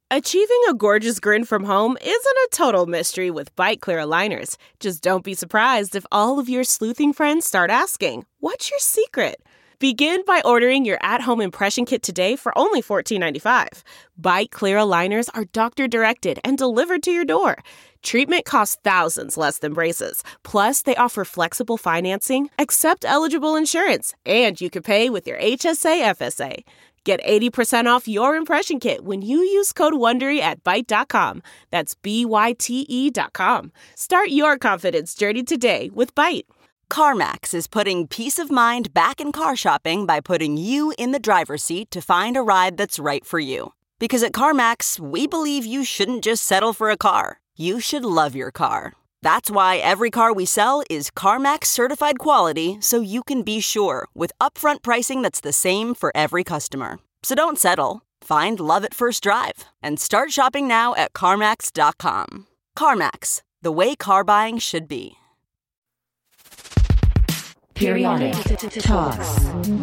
Achieving a gorgeous grin from home isn't a total mystery with Byte Clear aligners. Just don't be surprised if all of your sleuthing friends start asking, "What's your secret?" Begin by ordering your at-home impression kit today for only $14.95. Byte Clear aligners are doctor-directed and delivered to your door. Treatment costs thousands less than braces. Plus, they offer flexible financing, accept eligible insurance, and you can pay with your HSA FSA. Get 80% off your impression kit when you use code WONDERY at Byte.com. That's BYTE.com. Start your confidence journey today with Byte. CarMax is putting peace of mind back in car shopping by putting you in the driver's seat to find a ride that's right for you. Because at CarMax, we believe you shouldn't just settle for a car. You should love your car. That's why every car we sell is CarMax certified quality, so you can be sure with upfront pricing that's the same for every customer. So don't settle. Find love at first drive and start shopping now at CarMax.com. CarMax, the way car buying should be. Periodic Talks.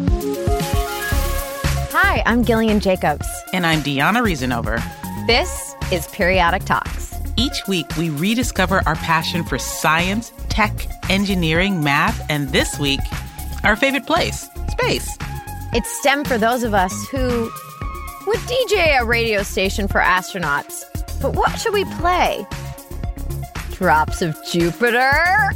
Hi, I'm Gillian Jacobs. And I'm Deanna Reasonover. This is Periodic Talks. Each week, we rediscover our passion for science, tech, engineering, math, and this week, our favorite place, space. It's STEM for those of us who would DJ a radio station for astronauts. But what should we play? Drops of Jupiter?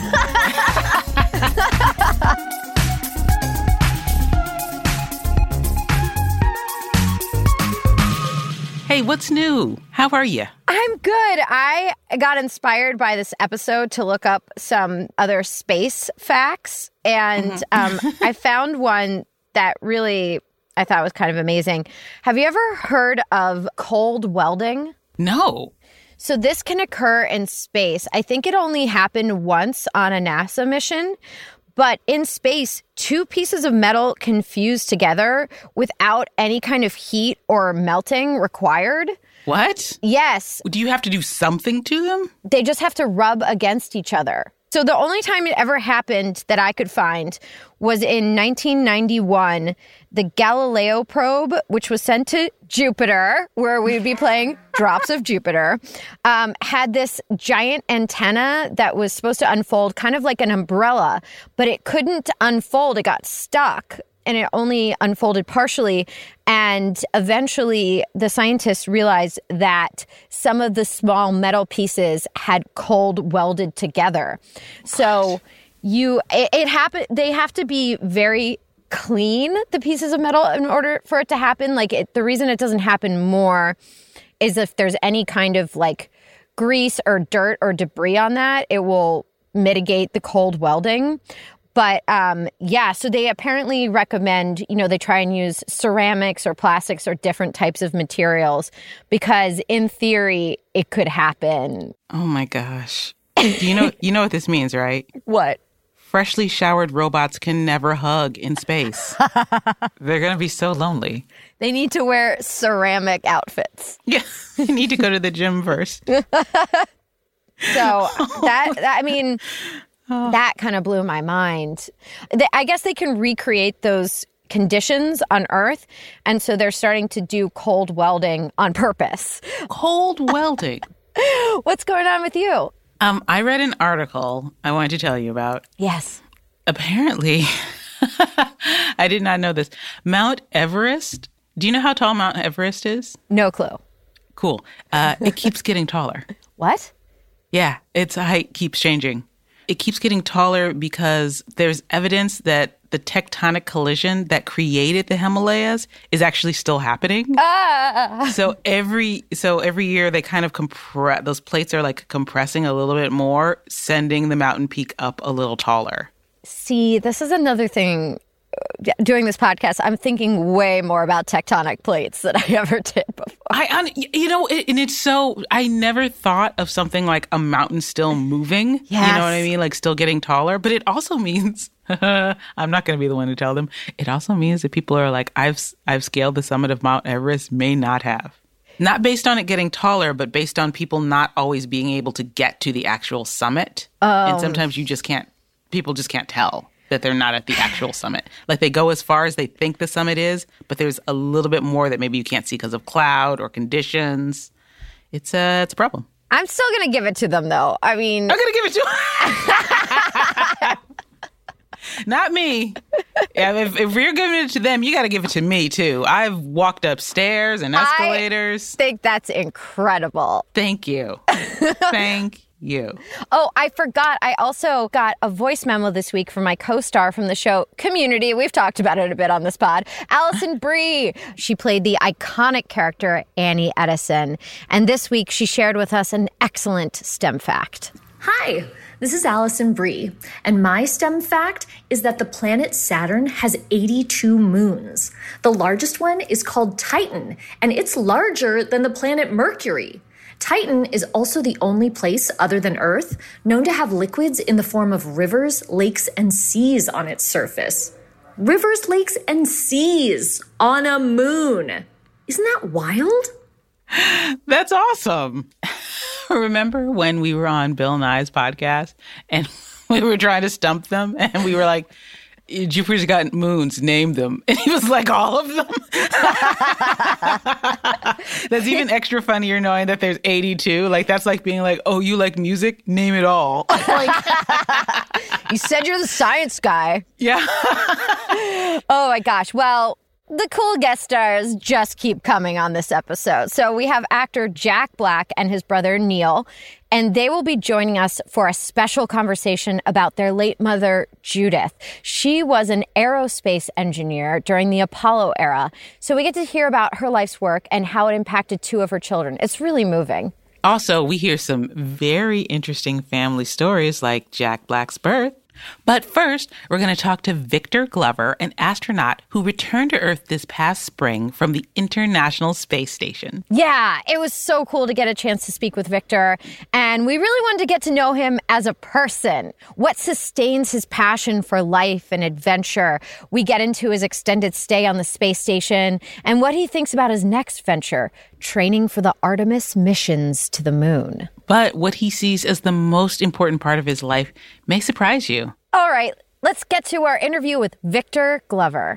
Hey, what's new? How are you? I'm good. I got inspired by this episode to look up some other space facts, and I found one that really I thought was kind of amazing. Have you ever heard of cold welding? No. So this can occur in space. I think it only happened once on a NASA mission. But in space, two pieces of metal can fuse together without any kind of heat or melting required. What? Yes. Do you have to do something to them? They just have to rub against each other. So the only time it ever happened that I could find was in 1991. The Galileo probe, which was sent to Jupiter, where we would be playing Drops of Jupiter, had this giant antenna that was supposed to unfold kind of like an umbrella, but it couldn't unfold. It got stuck. And it only unfolded partially. And eventually, the scientists realized that some of the small metal pieces had cold welded together. So it happened. They have to be very clean, the pieces of metal, in order for it to happen. The reason it doesn't happen more is if there's any kind of grease or dirt or debris on that, it will mitigate the cold welding. But so they apparently recommend, they try and use ceramics or plastics or different types of materials because in theory it could happen. Oh my gosh. You know what this means, right? What? Freshly showered robots can never hug in space. They're going to be so lonely. They need to wear ceramic outfits. Yeah, they need to go to the gym first. So that kind of blew my mind. I guess they can recreate those conditions on Earth, and so they're starting to do cold welding on purpose. Cold welding? What's going on with you? I read an article I wanted to tell you about. Yes. Apparently, I did not know this. Mount Everest, do you know how tall Mount Everest is? No clue. Cool. It keeps getting taller. What? Yeah, its height keeps changing. It keeps getting taller because there's evidence that the tectonic collision that created the Himalayas is actually still happening. So every year they kind of compress, those plates are compressing a little bit more, sending the mountain peak up a little taller. See, this is another thing. Doing this podcast, I'm thinking way more about tectonic plates than I ever did before. And it's so, I never thought of something like a mountain still moving. Yes. You know what I mean? Still getting taller. But it also means, I'm not going to be the one to tell them. It also means that people are like, I've scaled the summit of Mount Everest, may not have. Not based on it getting taller, but based on people not always being able to get to the actual summit. And sometimes people just can't tell. that they're not at the actual summit. Like they go as far as they think the summit is, but there's a little bit more that maybe you can't see because of cloud or conditions. It's a problem. I'm still going to give it to them, though. I mean... I'm going to give it to them. Not me. Yeah, if you're giving it to them, you got to give it to me, too. I've walked upstairs and escalators. I think that's incredible. Thank you. Thank you. Oh, I forgot. I also got a voice memo this week from my co-star from the show Community. We've talked about it a bit on this pod. Alison Brie. She played the iconic character Annie Edison. And this week she shared with us an excellent STEM fact. Hi, this is Alison Brie. And my STEM fact is that the planet Saturn has 82 moons. The largest one is called Titan, and it's larger than the planet Mercury. Titan is also the only place other than Earth known to have liquids in the form of rivers, lakes, and seas on its surface. Rivers, lakes, and seas on a moon. Isn't that wild? That's awesome. Remember when we were on Bill Nye's podcast and we were trying to stump them and we were like, Jupiter's got moons, name them. And he was like, all of them? That's even extra funnier knowing that there's 82. Like, that's like being like, oh, you like music? Name it all. Like, you said you're the science guy. Yeah. Oh, my gosh. Well, the cool guest stars just keep coming on this episode. So we have actor Jack Black and his brother Neil, and they will be joining us for a special conversation about their late mother, Judith. She was an aerospace engineer during the Apollo era. So we get to hear about her life's work and how it impacted two of her children. It's really moving. Also, we hear some very interesting family stories like Jack Black's birth. But first, we're going to talk to Victor Glover, an astronaut who returned to Earth this past spring from the International Space Station. Yeah, it was so cool to get a chance to speak with Victor. And we really wanted to get to know him as a person. What sustains his passion for life and adventure? We get into his extended stay on the space station and what he thinks about his next venture, training for the Artemis missions to the moon. But what he sees as the most important part of his life may surprise you. All right, let's get to our interview with Victor Glover.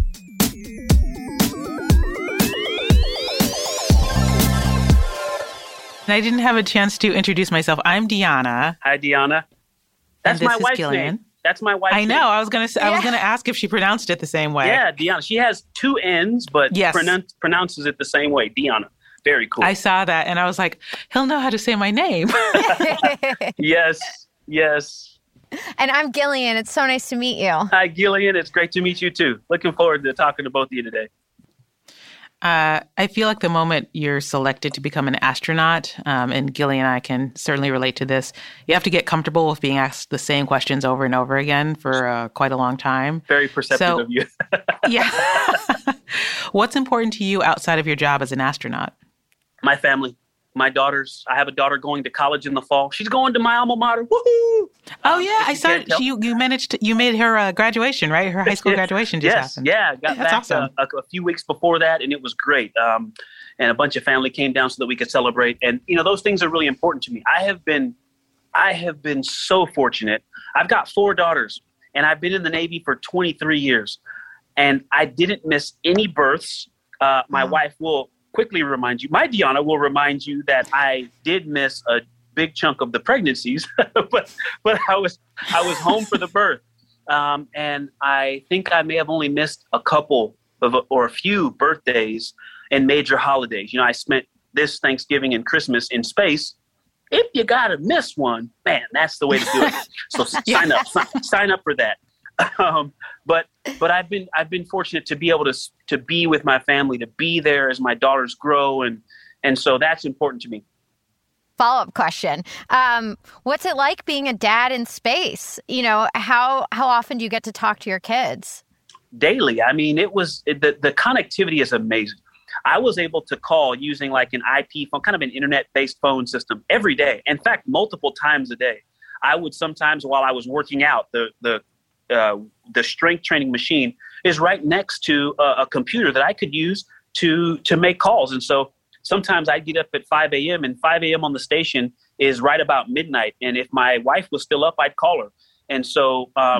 And I didn't have a chance to introduce myself. I'm Deanna. Hi, Deanna. That's my wife's name. That's my wife's name. I know. I was gonna ask if she pronounced it the same way. Yeah, Deanna. She has two N's, but yes. pronounces it the same way. Deanna. Very cool. I saw that, and I was like, he'll know how to say my name. Yes. And I'm Gillian. It's so nice to meet you. Hi, Gillian. It's great to meet you, too. Looking forward to talking to both of you today. I feel like the moment you're selected to become an astronaut, and Gillian and I can certainly relate to this, you have to get comfortable with being asked the same questions over and over again for quite a long time. Very perceptive of you. Yeah. What's important to you outside of your job as an astronaut? My family. My daughters. I have a daughter going to college in the fall. She's going to my alma mater. Woohoo! Oh yeah, I saw you made her graduation, right? Her high school graduation just happened. Yeah, got back awesome. a few weeks before that, and it was great. And a bunch of family came down so that we could celebrate. And those things are really important to me. I have been so fortunate. I've got 4 daughters, and I've been in the Navy for 23 years, and I didn't miss any births. My wife will quickly remind you, my Deanna will remind you that I did miss a big chunk of the pregnancies, but I was home for the birth. And I think I may have only missed a couple or a few birthdays and major holidays. I spent this Thanksgiving and Christmas in space. If you got to miss one, man, that's the way to do it. So sign up for that. But I've been fortunate to be able to be with my family, to be there as my daughters grow, and so that's important to me. Follow-up question. What's it like being a dad in space? How often do you get to talk to your kids? Daily. I mean, the connectivity is amazing. I was able to call using like an IP phone, kind of an internet-based phone system every day. In fact, multiple times a day. I would sometimes, while I was working out, the strength training machine is right next to a computer that I could use to make calls. And so sometimes I'd get up at 5 a.m. and 5 a.m. on the station is right about midnight. And if my wife was still up, I'd call her. And so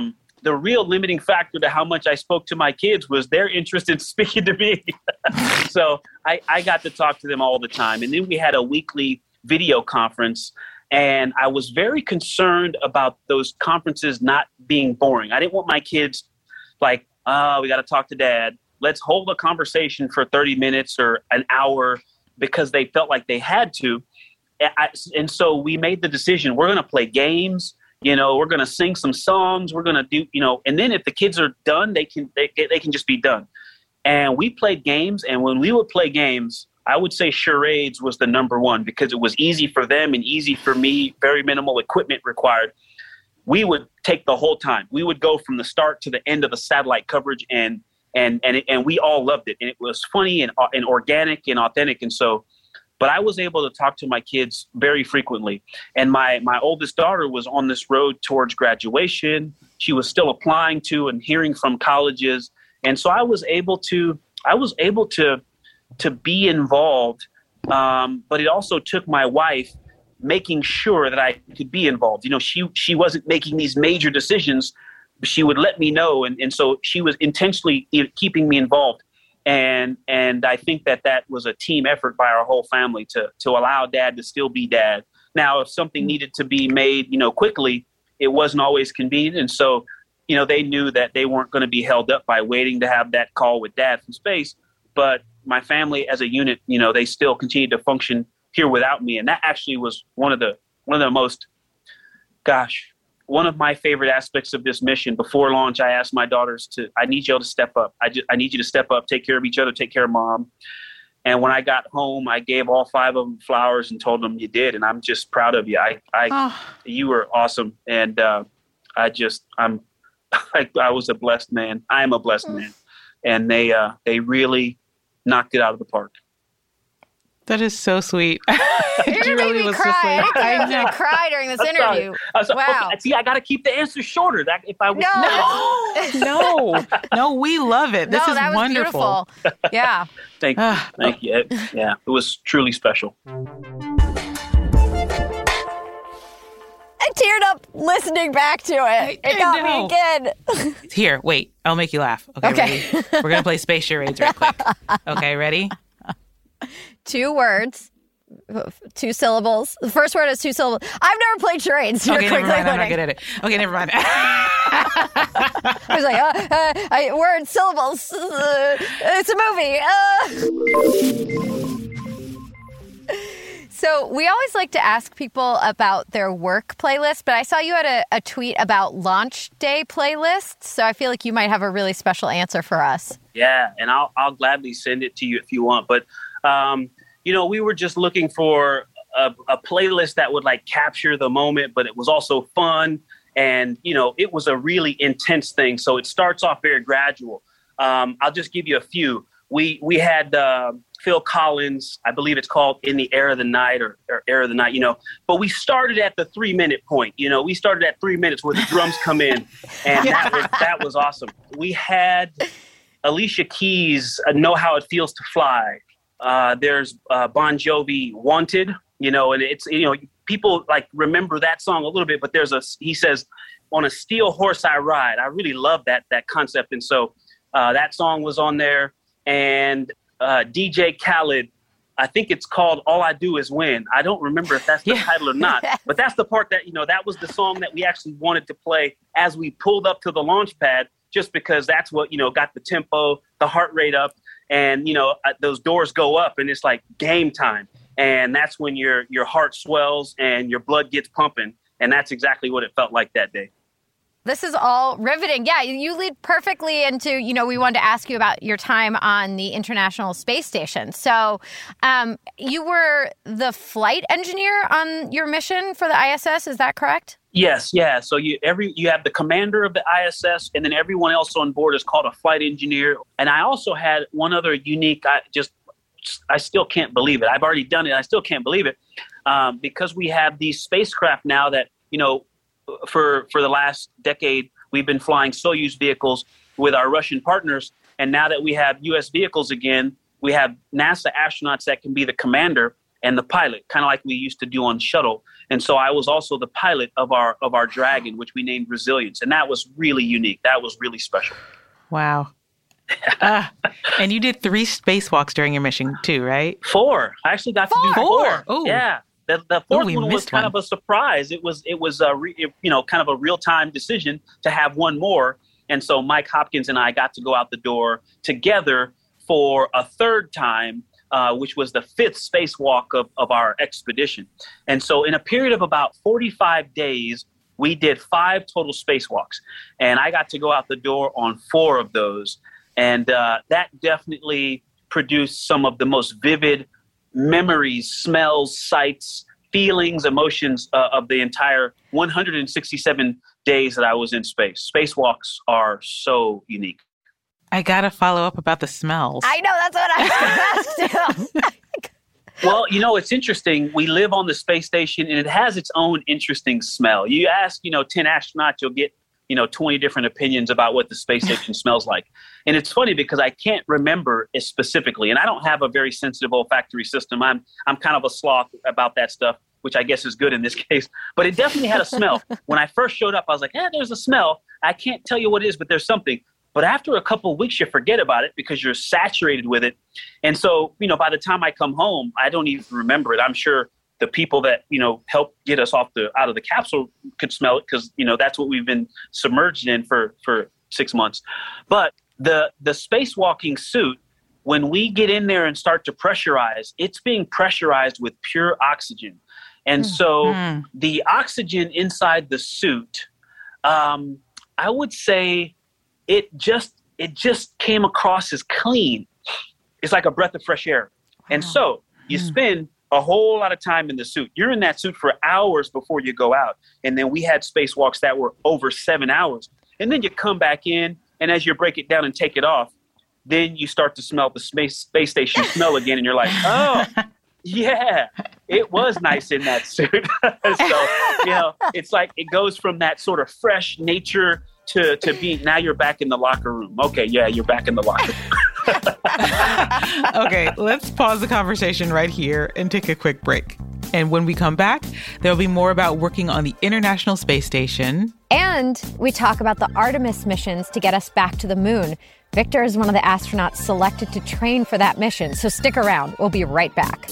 the real limiting factor to how much I spoke to my kids was their interest in speaking to me. So I got to talk to them all the time. And then we had a weekly video conference, and I was very concerned about those conferences not being boring. I didn't want my kids like, we got to talk to dad. Let's hold a conversation for 30 minutes or an hour, because they felt like they had to. And so we made the decision, we're going to play games. We're going to sing some songs. We're going to do, and then if the kids are done, they can just be done. And we played games. And when we would play games, I would say charades was the number one, because it was easy for them and easy for me, very minimal equipment required. We would take the whole time. We would go from the start to the end of the satellite coverage, and we all loved it. And it was funny and organic and authentic. And so, but I was able to talk to my kids very frequently. And my oldest daughter was on this road towards graduation. She was still applying to and hearing from colleges. And so I was able to be involved. But it also took my wife making sure that I could be involved. She wasn't making these major decisions. She would let me know. And so she was intentionally keeping me involved. And I think that was a team effort by our whole family to allow dad to still be dad. Now, if something needed to be made, quickly, it wasn't always convenient. And so, they knew that they weren't going to be held up by waiting to have that call with dad from space. But my family as a unit, they still continued to function here without me. And that actually was one of the most, one of my favorite aspects of this mission. Before launch, I asked my daughters I need y'all to step up. I need you to step up, take care of each other, take care of mom. And when I got home, I gave all 5 of them flowers and told them you did. And I'm just proud of you. You were awesome. And I was a blessed man. I am a blessed man. And they really knocked it out of the park. That is so sweet. You're going to make me cry. I was going to cry during this interview. Wow. Okay, see, I got to keep the answer shorter. If I was No, we love it. This is that was wonderful. Beautiful. Yeah. Thank you. It was truly special. I teared up listening back to it. It got me again. Here, wait. I'll make you laugh. Okay. Ready? We're going to play space charades real quick. Okay, ready? 2 words, 2 syllables. The first word is 2 syllables. I've never played charades. Okay, never mind. I'm not good at it. Okay, never mind. I was like, word, syllables. It's a movie. So we always like to ask people about their work playlist, but I saw you had a tweet about launch day playlists. So I feel like you might have a really special answer for us. Yeah, and I'll gladly send it to you if you want. But we were just looking for a playlist that would capture the moment, but it was also fun. And, it was a really intense thing. So it starts off very gradual. I'll just give you a few. We had Phil Collins, I believe it's called In the Air of the Night or Air of the Night, but we started at the 3-minute point. We started at 3 minutes where the drums come in. And that was awesome. We had Alicia Keys, Know How It Feels to Fly. There's Bon Jovi, Wanted, and it's, people remember that song a little bit, but he says, on a steel horse I ride. I really love that concept. And so that song was on there. And DJ Khaled, I think it's called All I Do Is Win. I don't remember if that's the title or not, but that's the part that, that was the song that we actually wanted to play as we pulled up to the launch pad, just because that's what, got the tempo, the heart rate up. And, those doors go up and it's like game time. And that's when your heart swells and your blood gets pumping. And that's exactly what it felt like that day. This is all riveting. Yeah, you lead perfectly into, we wanted to ask you about your time on the International Space Station. So you were the flight engineer on your mission for the ISS. Is that correct? Yes. Yeah. So you have the commander of the ISS, and then everyone else on board is called a flight engineer. And I also had one other unique, I still can't believe it. I've already done it. I still can't believe it because we have these spacecraft now that, for the last decade, we've been flying Soyuz vehicles with our Russian partners. And now that we have U.S. vehicles again, we have NASA astronauts that can be the commander. and the pilot, kind of like we used to do on shuttle. And so I was also the pilot of our Dragon, which we named Resilience. And that was really unique. That was really special. Wow. And you did 3 spacewalks during your mission too, right? 4. I actually got to do 4. Oh. Yeah. The fourth one was kind of a surprise. It was kind of a real-time decision to have one more. And so Mike Hopkins and I got to go out the door together for a 3rd time, which was the 5th spacewalk of our expedition. And so in a period of about 45 days, we did 5 total spacewalks. And I got to go out the door on 4 of those. And that definitely produced some of the most vivid memories, smells, sights, feelings, emotions of the entire 167 days that I was in space. Spacewalks are so unique. I got to follow up about the smells. I know, that's what I was going to ask too. Well, it's interesting. We live on the space station, and it has its own interesting smell. You ask, 10 astronauts, you'll get 20 different opinions about what the space station smells like. And it's funny because I can't remember it specifically. And I don't have a very sensitive olfactory system. I'm kind of a sloth about that stuff, which I guess is good in this case. But it definitely had a smell. When I first showed up, I was like, there's a smell. I can't tell you what it is, but there's something. But after a couple of weeks, you forget about it because you're saturated with it. And so, by the time I come home, I don't even remember it. I'm sure the people that, helped get us out of the capsule could smell it because, that's what we've been submerged in for 6 months. But the spacewalking suit, when we get in there and start to pressurize, it's being pressurized with pure oxygen. And so the oxygen inside the suit, I would say it just came across as clean. It's like a breath of fresh air. And so you spend a whole lot of time in the suit. You're in that suit for hours before you go out. And then we had spacewalks that were over 7 hours. And then you come back in, and as you break it down and take it off, then you start to smell the space station smell again. And you're like, oh, yeah, it was nice in that suit. So, it's like it goes from that sort of fresh nature to be, now you're back in the locker room. Okay, yeah, you're back in the locker room. Okay, let's pause the conversation right here and take a quick break. And when we come back, there'll be more about working on the International Space Station. And we talk about the Artemis missions to get us back to the moon. Victor is one of the astronauts selected to train for that mission. So stick around. We'll be right back.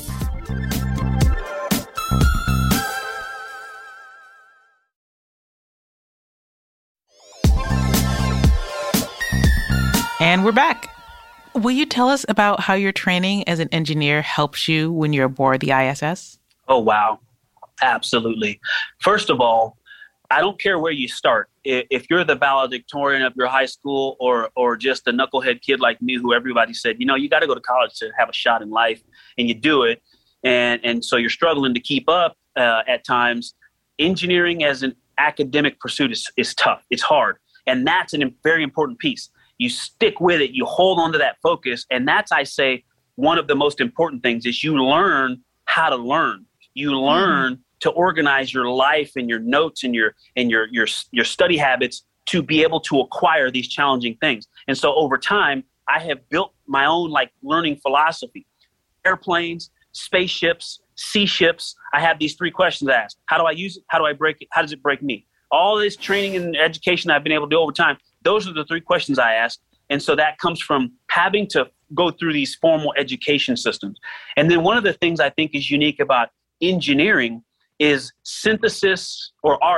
And we're back. Will you tell us about how your training as an engineer helps you when you're aboard the ISS? Oh, wow. Absolutely. First of all, I don't care where you start. If you're the valedictorian of your high school or just a knucklehead kid like me who everybody said, you got to go to college to have a shot in life, and you do it. And so you're struggling to keep up at times. Engineering as an academic pursuit is tough. It's hard. And that's a very important piece. You stick with it. You hold on to that focus. And that's, I say, one of the most important things is you learn how to learn. You learn to organize your life and your notes and your study habits to be able to acquire these challenging things. And so over time, I have built my own learning philosophy. Airplanes, spaceships, sea ships. I have these 3 questions to ask. How do I use it? How do I break it? How does it break me? All this training and education I've been able to do over time, those are the 3 questions I ask. And so that comes from having to go through these formal education systems. And then one of the things I think is unique about engineering is synthesis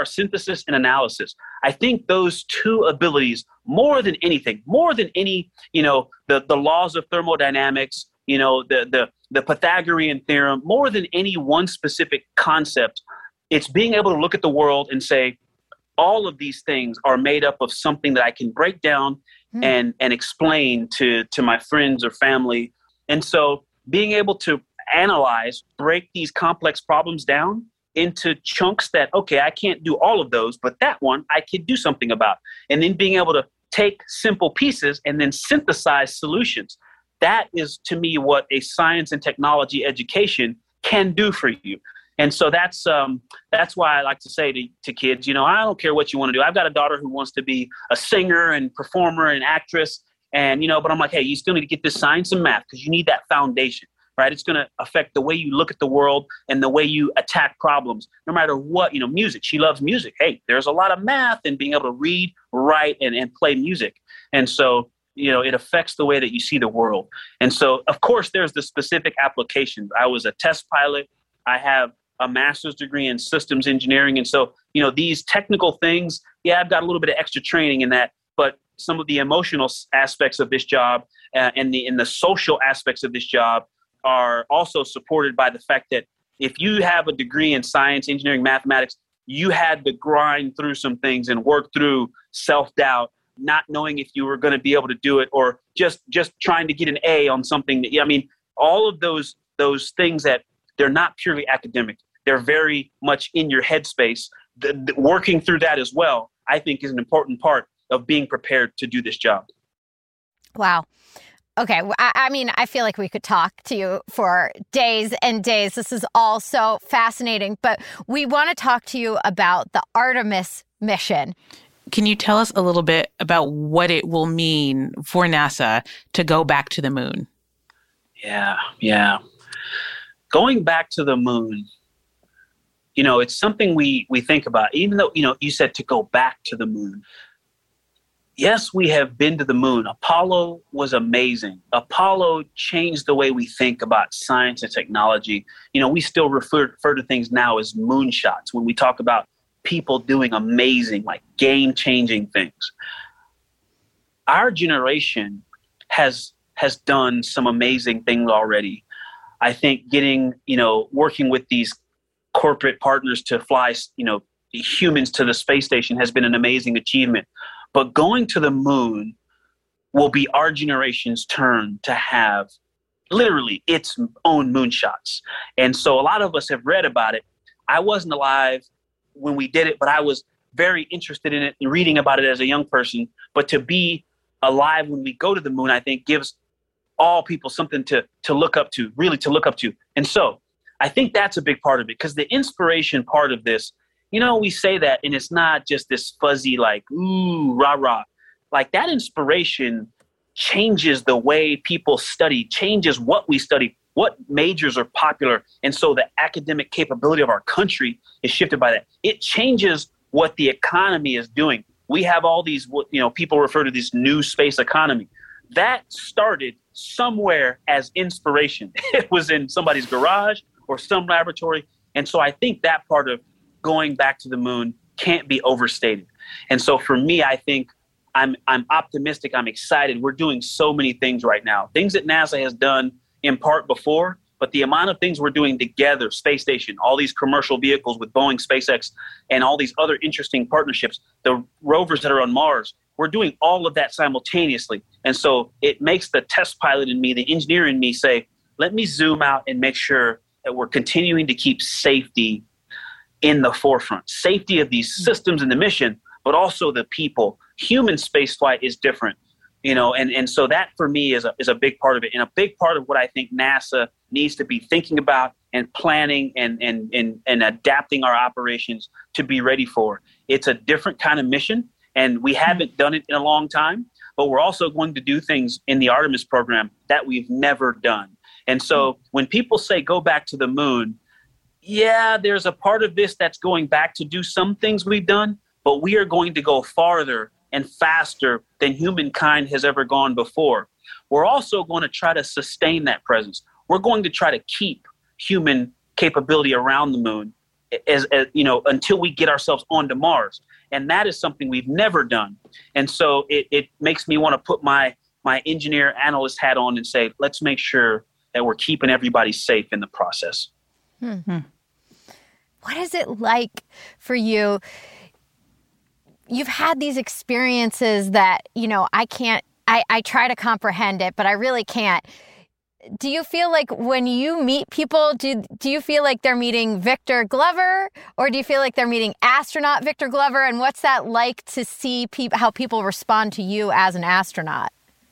and analysis. I think those 2 abilities, more than anything, more than any, the laws of thermodynamics, the Pythagorean theorem, more than any one specific concept, it's being able to look at the world and say, all of these things are made up of something that I can break down and explain to my friends or family. And so being able to analyze, break these complex problems down into chunks that, okay, I can't do all of those, but that one I could do something about. And then being able to take simple pieces and then synthesize solutions. That is, to me, what a science and technology education can do for you. And so that's why I like to say to kids, I don't care what you want to do. I've got a daughter who wants to be a singer and performer and actress. And, but I'm like, hey, you still need to get this science and math because you need that foundation. right? It's going to affect the way you look at the world and the way you attack problems, no matter what. Music. She loves music. Hey, there's a lot of math in being able to read, write, and play music. And so, it affects the way that you see the world. And so, of course, there's the specific applications. I was a test pilot. I have a master's degree in systems engineering. And so, these technical things, I've got a little bit of extra training in that, but some of the emotional aspects of this job and the social aspects of this job are also supported by the fact that if you have a degree in science, engineering, mathematics, you had to grind through some things and work through self-doubt, not knowing if you were going to be able to do it, or just trying to get an A on something. All of those things that they're not purely academic. They're very much in your headspace. Working through that as well, I think, is an important part of being prepared to do this job. Wow. Okay. I feel like we could talk to you for days and days. This is all so fascinating, but we want to talk to you about the Artemis mission. Can you tell us a little bit about what it will mean for NASA to go back to the moon? Yeah. Going back to the moon, it's something we think about, even though, you said to go back to the moon. Yes, we have been to the moon. Apollo was amazing. Apollo changed the way we think about science and technology. We still refer to things now as moonshots when we talk about people doing amazing, like game-changing things. Our generation has done some amazing things already. I think working with these corporate partners to fly, humans to the space station has been an amazing achievement. But going to the moon will be our generation's turn to have literally its own moonshots. And so a lot of us have read about it. I wasn't alive when we did it, but I was very interested in it and reading about it as a young person. But to be alive when we go to the moon, I think gives all people something to look up to, really to look up to. And so I think that's a big part of it, because the inspiration part of this, we say that, and it's not just this fuzzy, like, ooh, rah, rah. Like, that inspiration changes the way people study, changes what we study, what majors are popular. And so the academic capability of our country is shifted by that. It changes what the economy is doing. We have all these, people refer to this new space economy. That started somewhere as inspiration. It was in somebody's garage or some laboratory. And so I think that part of going back to the moon can't be overstated. And so for me, I think I'm optimistic. I'm excited. We're doing so many things right now, things that NASA has done in part before, but the amount of things we're doing together, space station, all these commercial vehicles with Boeing, SpaceX, and all these other interesting partnerships, the rovers that are on Mars, we're doing all of that simultaneously. And so it makes the test pilot in me, the engineer in me say, let me zoom out and make sure that we're continuing to keep safety in the forefront, safety of these systems and the mission, but also the people. Human spaceflight is different, and so that for me is a big part of it, and a big part of what I think NASA needs to be thinking about and planning and adapting our operations to be ready for. It's a different kind of mission, and we haven't done it in a long time, but we're also going to do things in the Artemis program that we've never done. And so when people say go back to the moon, yeah, there's a part of this that's going back to do some things we've done, but we are going to go farther and faster than humankind has ever gone before. We're also going to try to sustain that presence. We're going to try to keep human capability around the moon as until we get ourselves onto Mars. And that is something we've never done. And so it makes me want to put my engineer analyst hat on and say, let's make sure that we're keeping everybody safe in the process. Mm-hmm. What is it like for you? You've had these experiences that, I try to comprehend it, but I really can't. Do you feel like when you meet people, do you feel like they're meeting Victor Glover, or do you feel like they're meeting astronaut Victor Glover? And what's that like to see how people respond to you as an astronaut?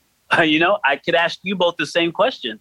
I could ask you both the same question.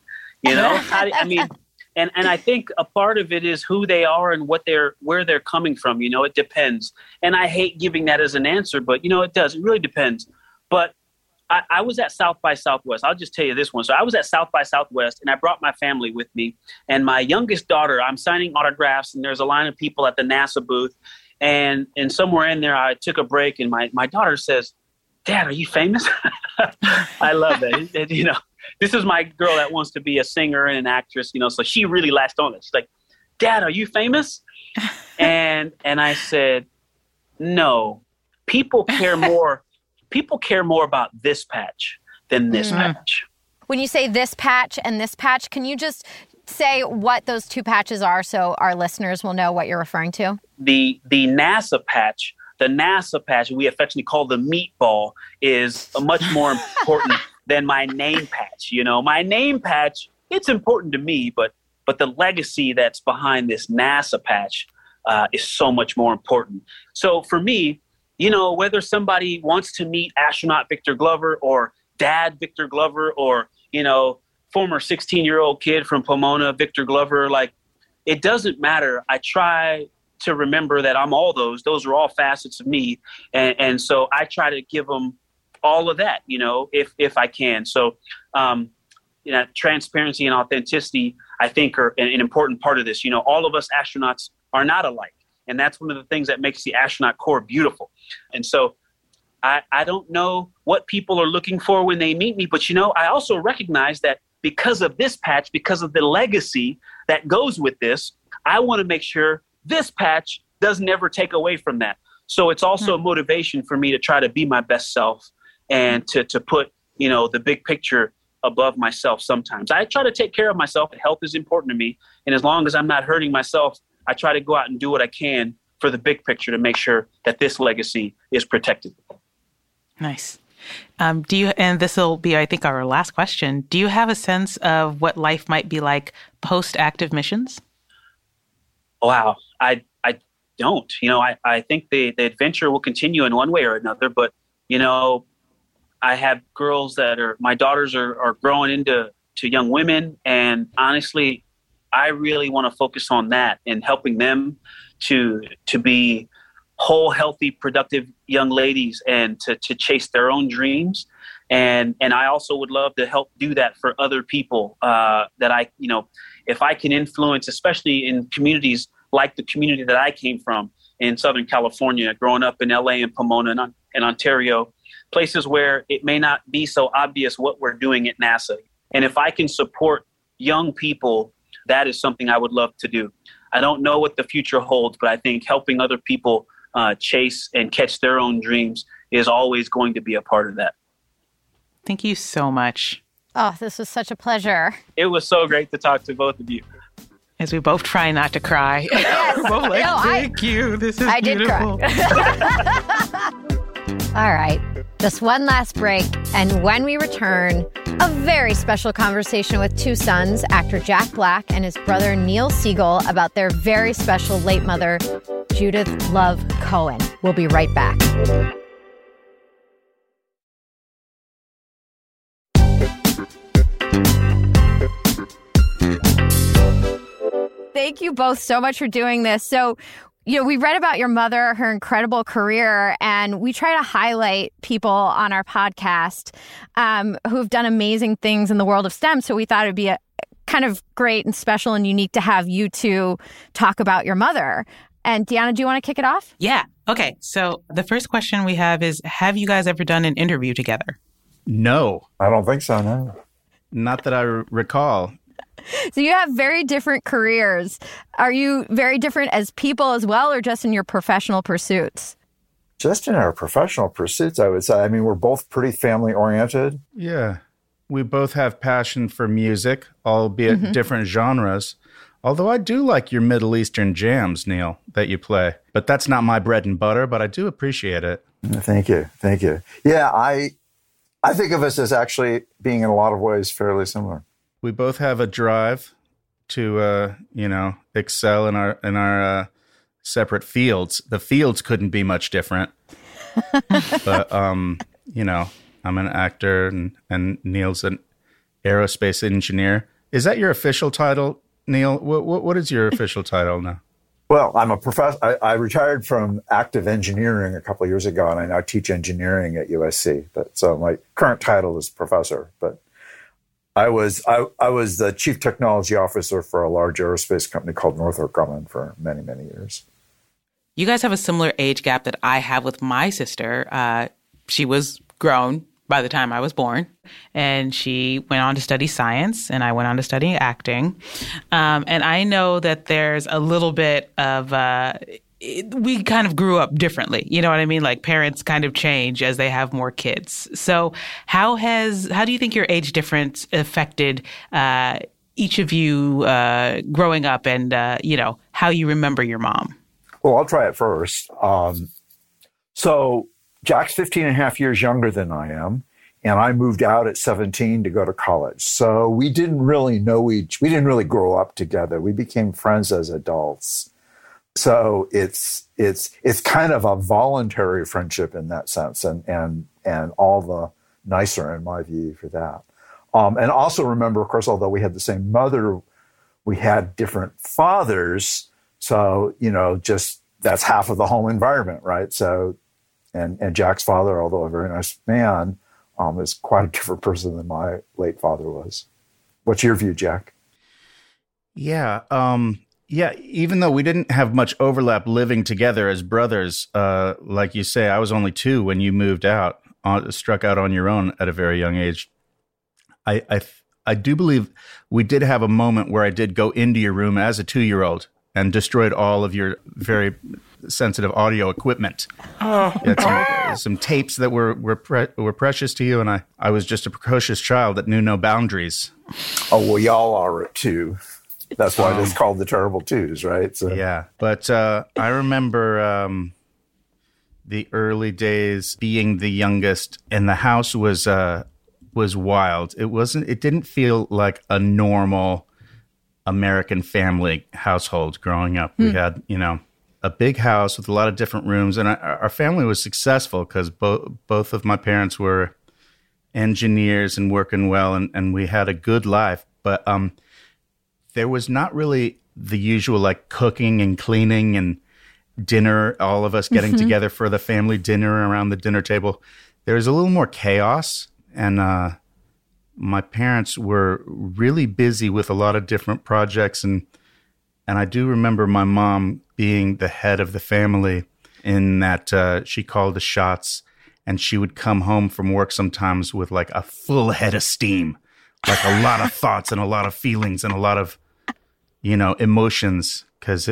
And I think a part of it is who they are and where they're coming from. It depends. And I hate giving that as an answer, but it does. It really depends. But I was at South by Southwest. I'll just tell you this one. So I was at South by Southwest, and I brought my family with me. And my youngest daughter, I'm signing autographs, and there's a line of people at the NASA booth. And somewhere in there, I took a break, and my daughter says, "Dad, are you famous?" I love that. This is my girl that wants to be a singer and an actress, so she really latched on it. She's like, "Dad, are you famous?" And I said, "No, people care more. People care more about this patch than this patch." When you say this patch and this patch, can you just say what those two patches are so our listeners will know what you're referring to? The NASA patch, we affectionately call the meatball, is much more important than my name patch. My name patch, it's important to me, but the legacy that's behind this NASA patch is so much more important. So for me, whether somebody wants to meet astronaut Victor Glover or dad Victor Glover or, former 16-year-old kid from Pomona, Victor Glover, it doesn't matter. I try to remember that I'm all those. Those are all facets of me. And so I try to give them all of that, if I can. So, transparency and authenticity, I think, are an important part of this. All of us astronauts are not alike. And that's one of the things that makes the astronaut corps beautiful. And so I don't know what people are looking for when they meet me, but, I also recognize that because of this patch, because of the legacy that goes with this, I want to make sure this patch doesn't ever take away from that. So it's also a motivation for me to try to be my best self and to put, the big picture above myself sometimes. I try to take care of myself. Health is important to me. And as long as I'm not hurting myself, I try to go out and do what I can for the big picture to make sure that this legacy is protected. Nice. And this will be, I think, our last question. Do you have a sense of what life might be like post-active missions? Wow. I don't. I think the adventure will continue in one way or another, but, I have girls my daughters are growing into young women, and honestly, I really want to focus on that and helping them to be whole, healthy, productive young ladies and to chase their own dreams. And I also would love to help do that for other people that I, if I can influence, especially in communities like the community that I came from in Southern California, growing up in LA and Pomona and Ontario, places where it may not be so obvious what we're doing at NASA. And if I can support young people, that is something I would love to do. I don't know what the future holds, but I think helping other people chase and catch their own dreams is always going to be a part of that. Thank you so much. Oh, this was such a pleasure. It was so great to talk to both of you. As we both try not to cry. Yes. We're both like, thank you. This is beautiful. Did cry. All right. Just one last break. And when we return, a very special conversation with two sons, actor Jack Black and his brother Neil Siegel, about their very special late mother, Judith Love Cohen. We'll be right back. Thank you both so much for doing this. So, we read about your mother, her incredible career, and we try to highlight people on our podcast who've done amazing things in the world of STEM. So we thought it'd be a kind of great and special and unique to have you two talk about your mother. And Deanna, do you want to kick it off? Yeah. Okay. So the first question we have is, have you guys ever done an interview together? No. I don't think so, no. Not that I recall. So you have very different careers. Are you very different as people as well, or just in your professional pursuits? Just in our professional pursuits, I would say. I mean, we're both pretty family-oriented. Yeah. We both have passion for music, albeit different genres. Although I do like your Middle Eastern jams, Neil, that you play. But that's not my bread and butter, but I do appreciate it. Thank you. Thank you. Yeah, I think of us as actually being in a lot of ways fairly similar. We both have a drive to, excel in our separate fields. The fields couldn't be much different. But, I'm an actor and Neil's an aerospace engineer. Is that your official title, Neil? What is your official title now? Well, I'm a professor. I retired from active engineering a couple of years ago, and I now teach engineering at USC. So my current title is professor. But I was the chief technology officer for a large aerospace company called Northrop Grumman for many, many years. You guys have a similar age gap that I have with my sister. She was grown by the time I was born, and she went on to study science, and I went on to study acting. And I know that there's a little bit of, we kind of grew up differently. You know what I mean? Like parents kind of change as they have more kids. So how do you think your age difference affected each of you growing up and, how you remember your mom? Well, I'll try it first. So Jack's 15 and a half years younger than I am, and I moved out at 17 to go to college. So we didn't really we didn't really grow up together. We became friends as adults. So it's kind of a voluntary friendship in that sense, and all the nicer in my view for that. And also remember, of course, although we had the same mother, we had different fathers. So, just that's half of the home environment, right? So, and Jack's father, although a very nice man, is quite a different person than my late father was. What's your view, Jack? Yeah. Even though we didn't have much overlap living together as brothers, like you say, I was only 2 when you moved out, struck out on your own at a very young age. I do believe we did have a moment where I did go into your room as a 2-year-old and destroyed all of your very sensitive audio equipment. Oh. You had some tapes that were precious to you, and I was just a precocious child that knew no boundaries. Oh, well, y'all are it too. That's why it's called the Terrible Twos, right? So. Yeah, but I remember the early days being the youngest, and the house was wild. It didn't feel like a normal American family household growing up. We had, a big house with a lot of different rooms, and our family was successful because both of my parents were engineers and working well, and we had a good life. But there was not really the usual like cooking and cleaning and dinner, all of us getting together for the family dinner around the dinner table. There was a little more chaos, and my parents were really busy with a lot of different projects, and I do remember my mom being the head of the family in that she called the shots, and she would come home from work sometimes with like a full head of steam, like a lot of thoughts and a lot of feelings and a lot of, emotions, because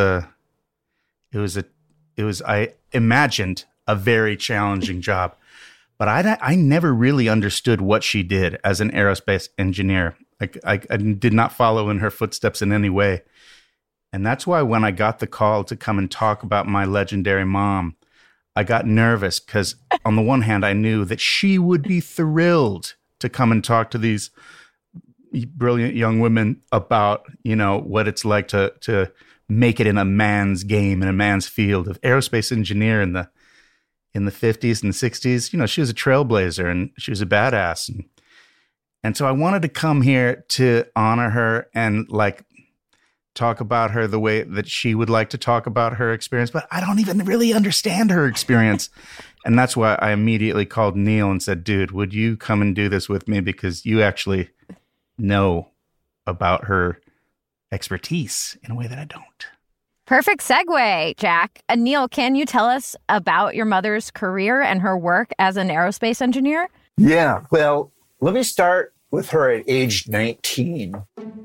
I imagined a very challenging job. But I never really understood what she did as an aerospace engineer. I did not follow in her footsteps in any way. And that's why when I got the call to come and talk about my legendary mom, I got nervous because on the one hand, I knew that she would be thrilled to come and talk to these brilliant young women about, what it's like to make it in a man's game, in a man's field of aerospace engineer in the 50s and 60s. She was a trailblazer and she was a badass. And so I wanted to come here to honor her and talk about her the way that she would like to talk about her experience. But I don't even really understand her experience. And that's why I immediately called Neil and said, dude, would you come and do this with me? Because you actually know about her expertise in a way that I don't. Perfect segue, Jack. Neil, can you tell us about your mother's career and her work as an aerospace engineer? Yeah, well, let me start with her at age 19.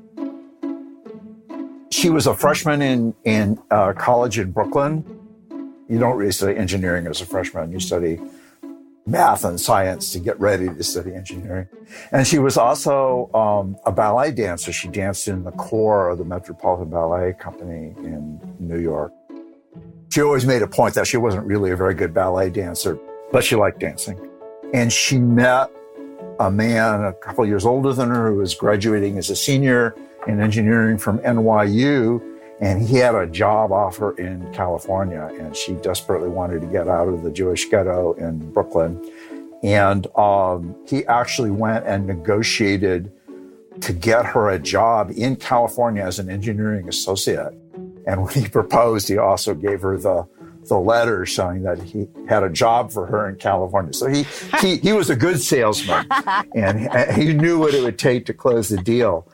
She was a freshman in college in Brooklyn. You don't really study engineering as a freshman. You study math and science to get ready to study engineering. And she was also a ballet dancer. She danced in the corps of the Metropolitan Ballet Company in New York. She always made a point that she wasn't really a very good ballet dancer, but she liked dancing. And she met a man a couple of years older than her who was graduating as a senior in engineering from NYU. And he had a job offer in California, and she desperately wanted to get out of the Jewish ghetto in Brooklyn. And he actually went and negotiated to get her a job in California as an engineering associate. And when he proposed, he also gave her the letter showing that he had a job for her in California. So he was a good salesman, and he knew what it would take to close the deal.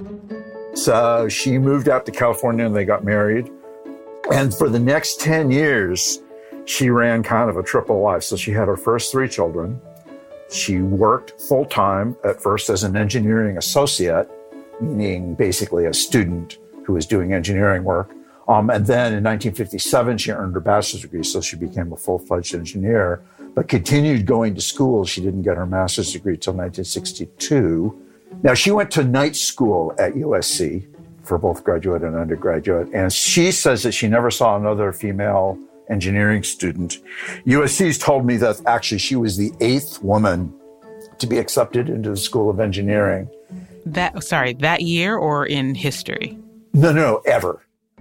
So she moved out to California and they got married. And for the next 10 years, she ran kind of a triple life. So she had her first 3 children. She worked full-time at first as an engineering associate, meaning basically a student who was doing engineering work. And then in 1957, she earned her bachelor's degree, so she became a full-fledged engineer, but continued going to school. She didn't get her master's degree until 1962. Now, she went to night school at USC for both graduate and undergraduate, and she says that she never saw another female engineering student. USC's told me that actually she was the 8th woman to be accepted into the School of Engineering. That year or in history? No, ever.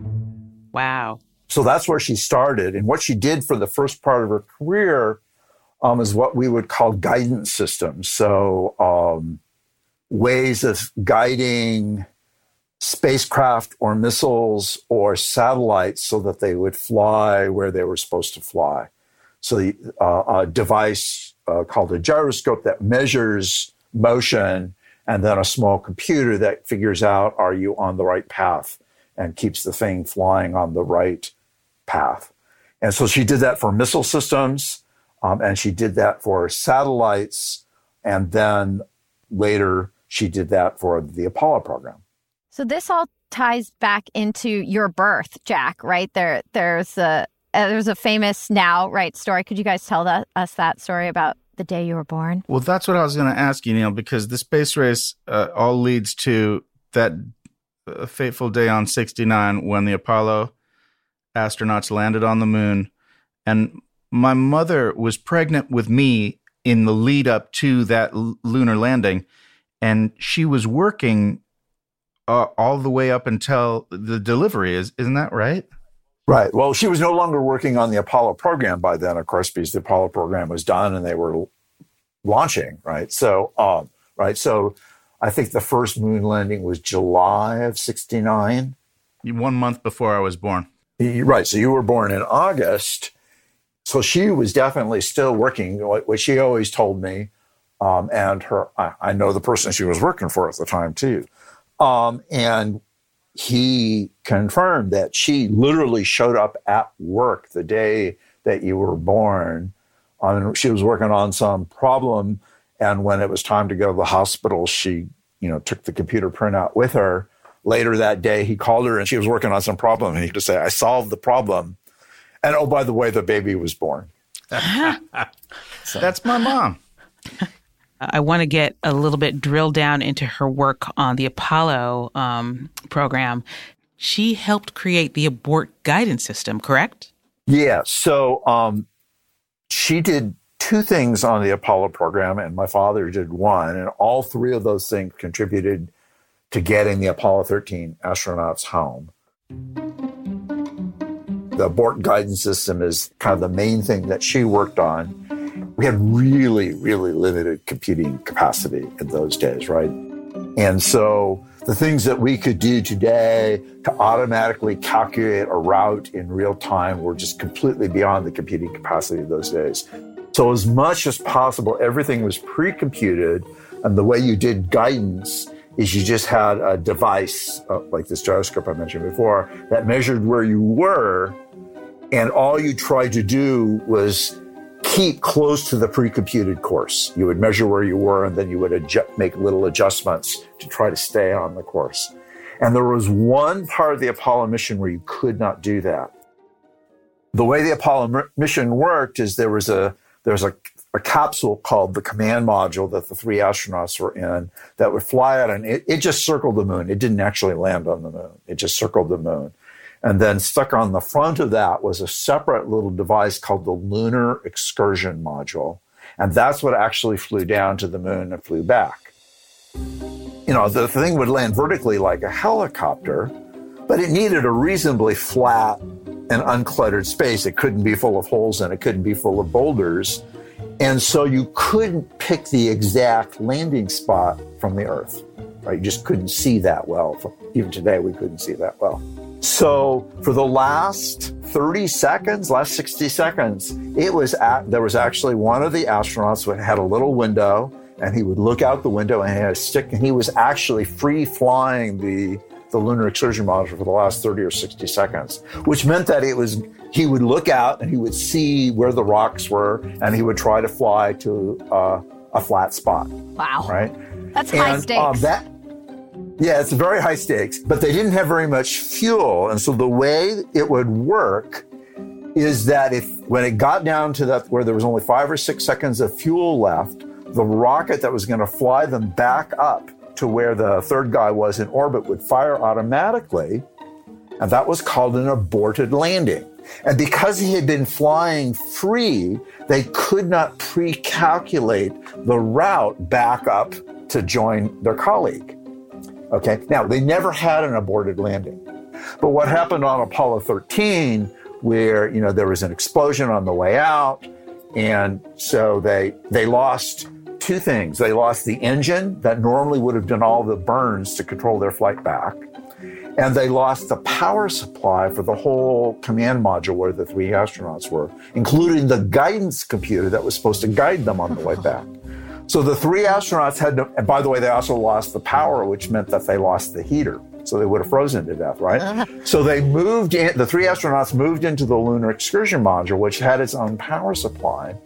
Wow. So that's where she started. And what she did for the first part of her career is what we would call guidance systems. So ways of guiding spacecraft or missiles or satellites so that they would fly where they were supposed to fly. So a device called a gyroscope that measures motion, and then a small computer that figures out, are you on the right path, and keeps the thing flying on the right path. And so she did that for missile systems, and she did that for satellites, and then later she did that for the Apollo program. So this all ties back into your birth, Jack, right? There's a famous now, right, story. Could you guys tell us that story about the day you were born? Well, that's what I was going to ask you, Neil, because the space race all leads to that fateful day on 69 when the Apollo astronauts landed on the moon. And my mother was pregnant with me in the lead up to that lunar landing. And she was working all the way up until the delivery. Isn't that right? Right. Well, she was no longer working on the Apollo program by then, of course, because the Apollo program was done and they were launching, right? So, So I think the first moon landing was July of 69. 1 month before I was born. Right. So you were born in August. So she was definitely still working, what she always told me. And I know the person she was working for at the time, too. And he confirmed that she literally showed up at work the day that you were born. She was working on some problem, and when it was time to go to the hospital, she, took the computer printout with her. Later that day, he called her, and she was working on some problem, and he could say, "I solved the problem." And oh, by the way, the baby was born. So. That's my mom. I want to get a little bit drilled down into her work on the Apollo program. She helped create the abort guidance system, correct? Yeah. So she did 2 things on the Apollo program, and my father did 1. And all 3 of those things contributed to getting the Apollo 13 astronauts home. The abort guidance system is kind of the main thing that she worked on. We had really, really limited computing capacity in those days, right? And so the things that we could do today to automatically calculate a route in real time were just completely beyond the computing capacity of those days. So as much as possible, everything was pre-computed. And the way you did guidance is you just had a device, like this gyroscope I mentioned before, that measured where you were. And all you tried to do was keep close to the pre-computed course. You would measure where you were, and then you would make little adjustments to try to stay on the course. And there was one part of the Apollo mission where you could not do that. The way the Apollo mission worked is there was a capsule called the command module that the 3 astronauts were in that would fly out, and it just circled the moon. It didn't actually land on the moon. It just circled the moon. And then stuck on the front of that was a separate little device called the Lunar Excursion Module. And that's what actually flew down to the moon and flew back. The thing would land vertically like a helicopter, but it needed a reasonably flat and uncluttered space. It couldn't be full of holes and it couldn't be full of boulders. And so you couldn't pick the exact landing spot from the Earth, right? You just couldn't see that well. Even today, we couldn't see that well. So for the last 30 seconds, last 60 seconds, there was actually one of the astronauts who had a little window, and he would look out the window and he had a stick, and he was actually free flying the lunar excursion module for the last 30 or 60 seconds, which meant that he would look out and he would see where the rocks were, and he would try to fly to a flat spot. Wow. Right? That's high stakes. Yeah, it's very high stakes, but they didn't have very much fuel. And so the way it would work is that when it got down to that where there was only 5 or 6 seconds of fuel left, the rocket that was going to fly them back up to where the third guy was in orbit would fire automatically. And that was called an aborted landing. And because he had been flying free, they could not pre-calculate the route back up to join their colleague. Okay. Now, they never had an aborted landing. But what happened on Apollo 13, where, there was an explosion on the way out, and so they lost two things. They lost the engine that normally would have done all the burns to control their flight back, and they lost the power supply for the whole command module where the 3 astronauts were, including the guidance computer that was supposed to guide them on the way back. So the 3 astronauts had to, and by the way, they also lost the power, which meant that they lost the heater. So they would have frozen to death, right? So they the 3 astronauts moved into the lunar excursion module, which had its own power supply.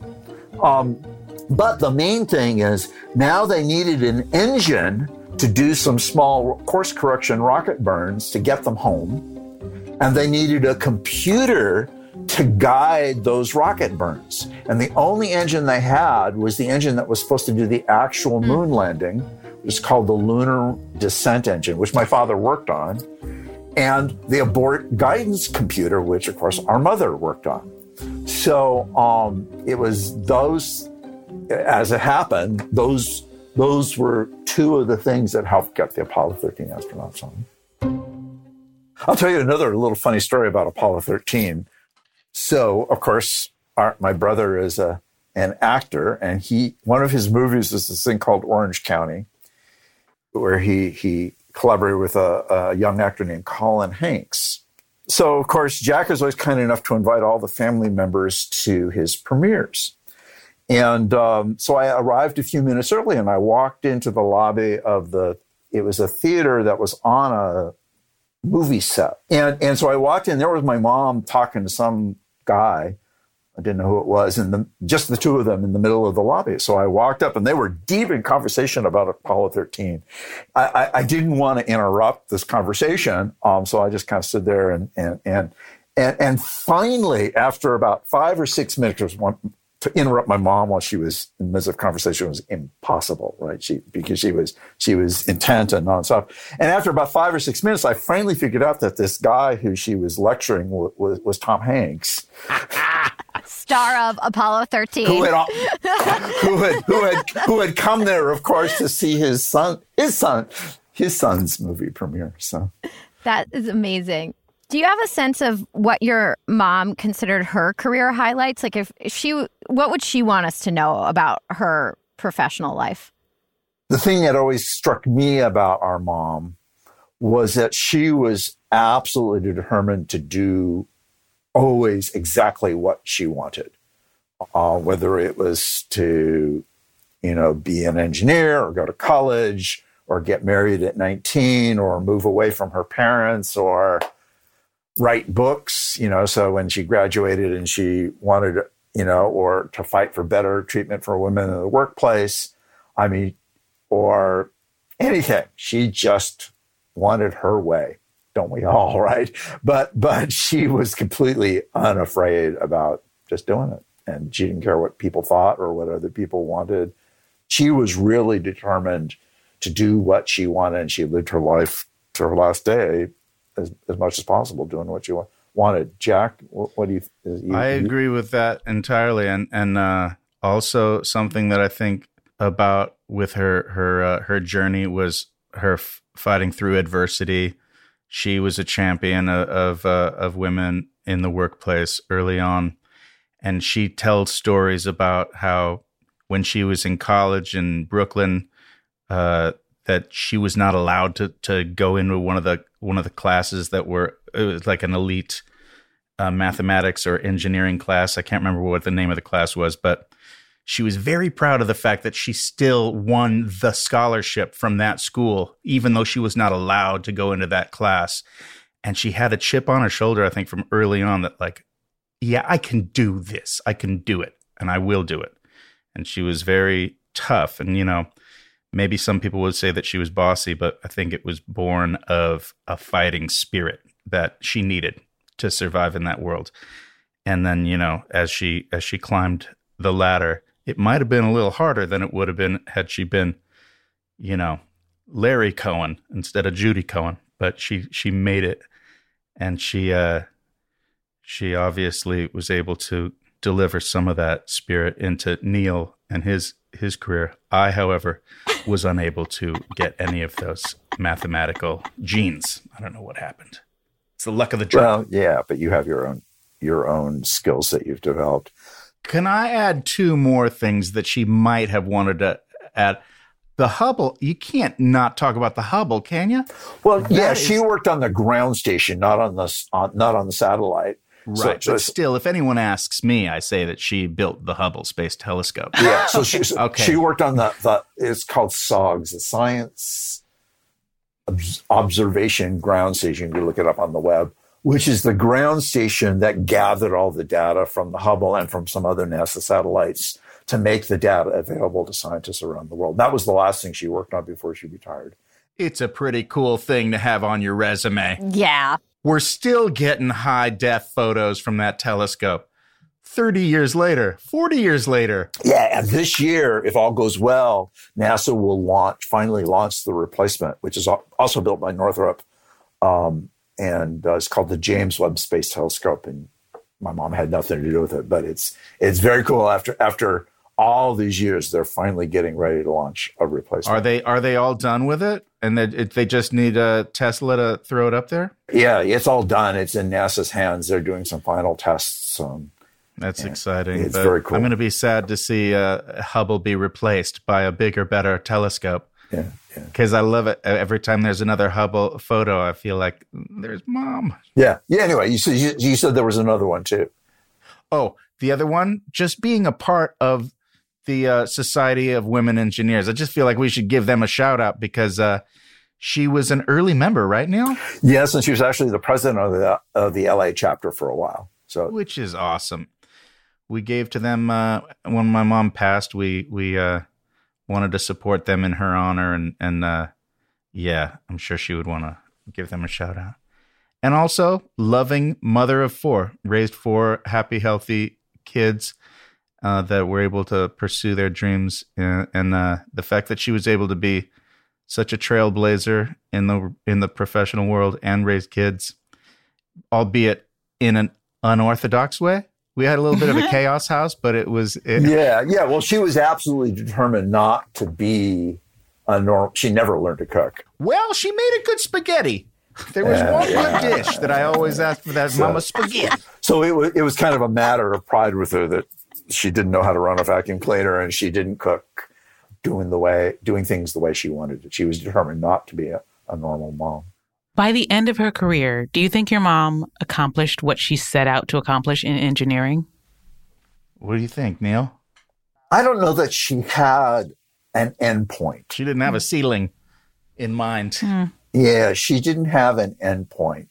But the main thing is now they needed an engine to do some small course correction rocket burns to get them home. And they needed a computer to guide those rocket burns. And the only engine they had was the engine that was supposed to do the actual moon landing, which is called the Lunar Descent Engine, which my father worked on, and the abort guidance computer, which, of course, our mother worked on. So it was those, as it happened, those were 2 of the things that helped get the Apollo 13 astronauts home. I'll tell you another little funny story about Apollo 13. So, of course, my brother is an actor, and one of his movies is this thing called Orange County, where he collaborated with a young actor named Colin Hanks. So, of course, Jack is always kind enough to invite all the family members to his premieres. And so I arrived a few minutes early, and I walked into the lobby of it was a theater that was on a movie set. And so I walked in, there was my mom talking to some guy. I didn't know who it was, and just the 2 of them in the middle of the lobby. So I walked up, and they were deep in conversation about Apollo 13. I didn't want to interrupt this conversation, so I just kind of stood there, and finally, after about 5 or 6 minutes, to interrupt my mom while she was in the midst of conversation was impossible, right? Because she was intent and nonstop. And after about 5 or 6 minutes, I finally figured out that this guy who she was lecturing was Tom Hanks, star of Apollo 13, who had come there, of course, to see his son's movie premiere. So that is amazing. Do you have a sense of what your mom considered her career highlights? Like, what would she want us to know about her professional life? The thing that always struck me about our mom was that she was absolutely determined to do always exactly what she wanted, whether it was to, be an engineer or go to college or get married at 19 or move away from her parents or write books, so when she graduated and she wanted, or to fight for better treatment for women in the workplace, or anything. She just wanted her way. Don't we all, right? But she was completely unafraid about just doing it. And she didn't care what people thought or what other people wanted. She was really determined to do what she wanted, and she lived her life to her last day as much as possible doing what you wanted. Jack, what do you I agree with that entirely, and also something that I think about with her journey was her fighting through adversity. She was a champion of women in the workplace early on, and she tells stories about how when she was in college in Brooklyn, that she was not allowed to go into one of the one of the classes it was like an elite mathematics or engineering class. I can't remember what the name of the class was, but she was very proud of the fact that she still won the scholarship from that school, even though she was not allowed to go into that class. And she had a chip on her shoulder, I think, from early on that like, yeah, I can do this. I can do it, and I will do it. And she was very tough. And, maybe some people would say that she was bossy, but I think it was born of a fighting spirit that she needed to survive in that world. And then, as she climbed the ladder, it might have been a little harder than it would have been had she been, Larry Cohen instead of Judy Cohen. But she made it, and she obviously was able to deliver some of that spirit into Neil and his career. I, however, was unable to get any of those mathematical genes. I don't know what happened. It's the luck of the draw. Well, yeah, but you have your own skills that you've developed. Can I add two more things that she might have wanted to add? The Hubble, you can't not talk about the Hubble, can you? Well, she worked on the ground station, not on the satellite. Right, but still, if anyone asks me, I say that she built the Hubble Space Telescope. Yeah, so she worked on the it's called SOGS, the Science Observation Ground Station. You look it up on the web, which is the ground station that gathered all the data from the Hubble and from some other NASA satellites to make the data available to scientists around the world. That was the last thing she worked on before she retired. It's a pretty cool thing to have on your resume. Yeah. We're still getting high-def photos from that telescope 30 years later, 40 years later. Yeah, and this year, if all goes well, NASA will finally launch the replacement, which is also built by Northrop, and it's called the James Webb Space Telescope. And my mom had nothing to do with it, but it's very cool. After all these years, they're finally getting ready to launch a replacement. Are they all done with it? And they just need Tesla to throw it up there? Yeah, it's all done. It's in NASA's hands. They're doing some final tests. That's exciting. It's very cool. I'm going to be sad to see Hubble be replaced by a bigger, better telescope. Yeah. Because I love it. Every time there's another Hubble photo, I feel like there's Mom. Yeah. Anyway, you said there was another one too. Oh, the other one, just being a part of the Society of Women Engineers. I just feel like we should give them a shout out because she was an early member, right, Neil? Yes, and she was actually the president of the LA chapter for a while. Which is awesome. We gave to them when my mom passed. We wanted to support them in her honor, and I'm sure she would want to give them a shout out. And also, loving mother of 4, raised 4 happy, healthy kids that were able to pursue their dreams, and the fact that she was able to be such a trailblazer in the professional world and raise kids, albeit in an unorthodox way. We had a little bit of a chaos house, but it was... Yeah. Well, she was absolutely determined not to be a normal... She never learned to cook. Well, she made a good spaghetti. There was one good dish that I always asked for, that Mama spaghetti. So it was kind of a matter of pride with her that she didn't know how to run a vacuum cleaner and she didn't cook doing things the way she wanted it. She was determined not to be a normal mom. By the end of her career, do you think your mom accomplished what she set out to accomplish in engineering? What do you think, Neil? I don't know that she had an end point. She didn't have a ceiling in mind. Yeah, she didn't have an end point.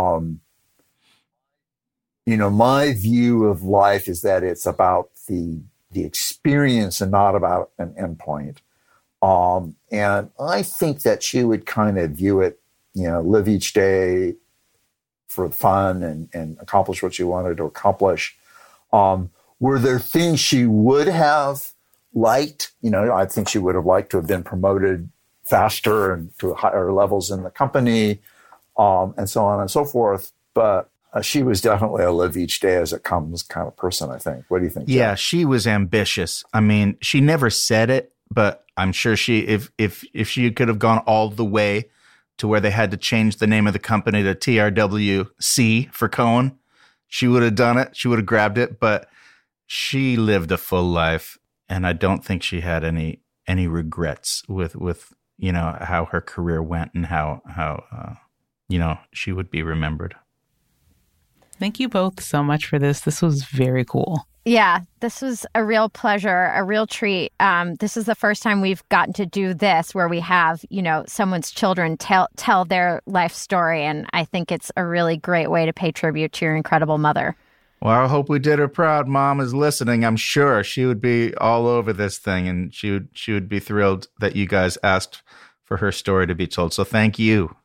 My view of life is that it's about the experience and not about an end point. And I think that she would kind of view it, live each day for fun and accomplish what she wanted to accomplish. Were there things she would have liked? I think she would have liked to have been promoted faster and to higher levels in the company, and so on and so forth. But she was definitely a live each day as it comes kind of person, I think. What do you think, Jeff? Yeah, she was ambitious. I mean, she never said it, but I'm sure if she could have gone all the way to where they had to change the name of the company to TRWC for Cohen, she would have done it. She would have grabbed it, but she lived a full life, and I don't think she had any any regrets with how her career went and how she would be remembered. Thank you both so much for this. This was very cool. Yeah, this was a real pleasure, a real treat. This is the first time we've gotten to do this where we have, someone's children tell their life story. And I think it's a really great way to pay tribute to your incredible mother. Well, I hope we did her proud. Mom is listening. I'm sure she would be all over this thing, and she would be thrilled that you guys asked for her story to be told. So thank you.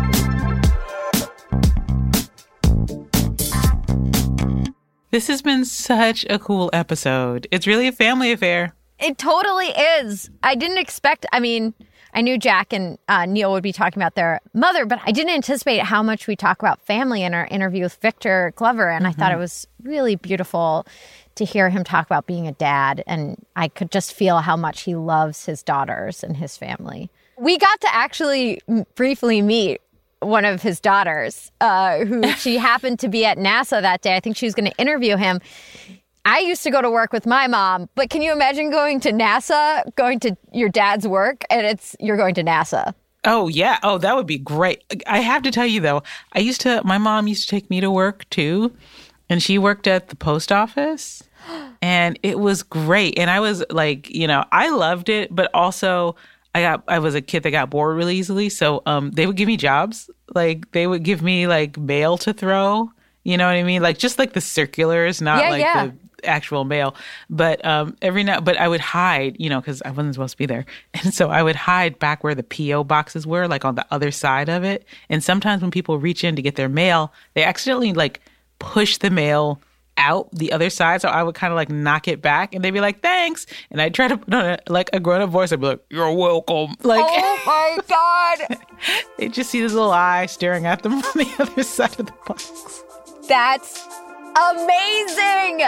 This has been such a cool episode. It's really a family affair. It totally is. I didn't expect, I knew Jack and Neil would be talking about their mother, but I didn't anticipate how much we talk about family in our interview with Victor Glover. And I thought it was really beautiful to hear him talk about being a dad. And I could just feel how much he loves his daughters and his family. We got to actually briefly meet one of his daughters, who she happened to be at NASA that day. I think she was going to interview him. I used to go to work with my mom, but can you imagine going to NASA, going to your dad's work, and you're going to NASA? Oh, yeah. Oh, that would be great. I have to tell you, though, my mom used to take me to work, too, and she worked at the post office, and it was great. And I was like, I loved it, but also I was a kid that got bored really easily. So they would give me jobs. Like they would give me like mail to throw. You know what I mean? Like just like the circulars, not the actual mail. But but I would hide, because I wasn't supposed to be there. And so I would hide back where the P.O. boxes were, like on the other side of it. And sometimes when people reach in to get their mail, they accidentally like push the mail out the other side, so I would kind of like knock it back, and they'd be like, "Thanks," and I'd try to put on a grown-up voice. I'd be like, "You're welcome." Like, oh my god! They just see this little eye staring at them from the other side of the box. That's amazing.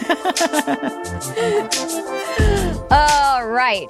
All right,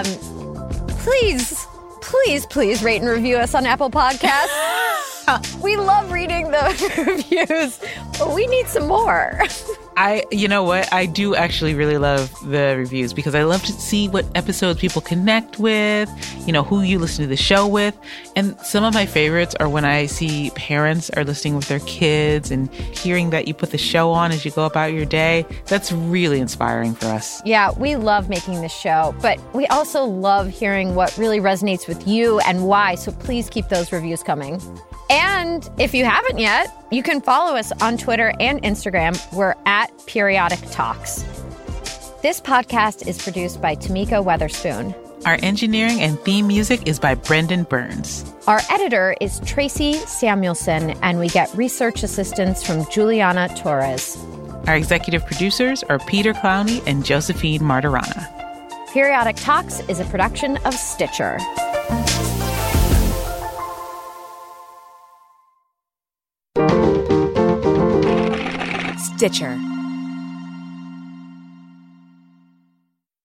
please rate and review us on Apple Podcasts. We love reading the reviews, but we need some more. You know what? I do actually really love the reviews because I love to see what episodes people connect with, who you listen to the show with. And some of my favorites are when I see parents are listening with their kids and hearing that you put the show on as you go about your day. That's really inspiring for us. Yeah, we love making this show, but we also love hearing what really resonates with you and why. So please keep those reviews coming. And if you haven't yet, you can follow us on Twitter and Instagram. We're at Periodic Talks. This podcast is produced by Tamika Weatherspoon. Our engineering and theme music is by Brendan Burns. Our editor is Tracy Samuelson, and we get research assistance from Juliana Torres. Our executive producers are Peter Clowney and Josephine Martirana. Periodic Talks is a production of Stitcher. Stitcher.